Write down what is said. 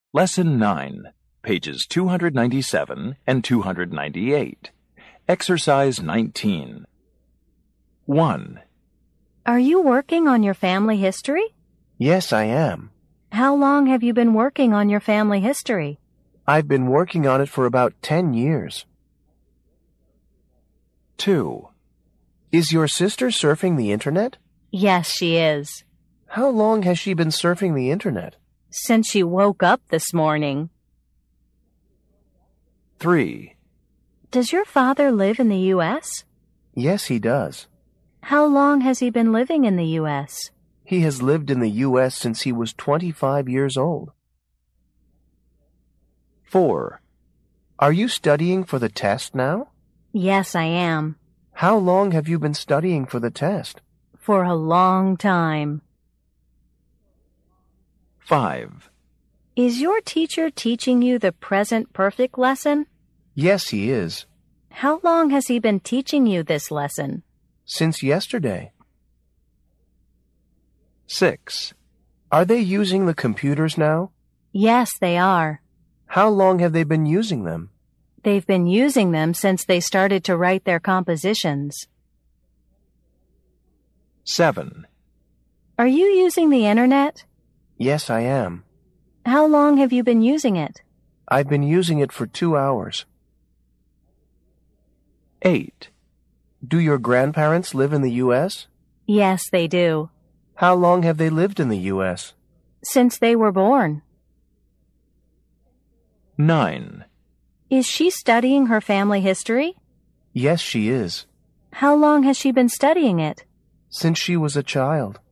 Lesson 9, pages 297 and 298. Exercise 19. 1. Are you working on your family history? Yes, I am. How long have you been working on your family history? I've been working on it for about 10 years. 2. Is your sister surfing the internet? Yes, she is. How long has she been surfing the internet? Since she woke up this morning. 3. Does your father live in the U.S.? Yes, he does. How long has he been living in the U.S.? He has lived in the U.S. since he was 25 years old. 4. Are you studying for the test now? Yes, I am. How long have you been studying for the test? For a long time. 5. Is your teacher teaching you the present perfect lesson? Yes, he is. How long has he been teaching you this lesson? Since yesterday. 6. Are they using the computers now? Yes, they are. How long have they been using them? They've been using them since they started to write their compositions. 7. Are you using the internet? Yes, I am. How long have you been using it? I've been using it for 2 hours. 8. Do your grandparents live in the U.S.? Yes, they do. How long have they lived in the U.S.? Since they were born. 9. Is she studying her family history? Yes, she is. How long has she been studying it? Since she was a child.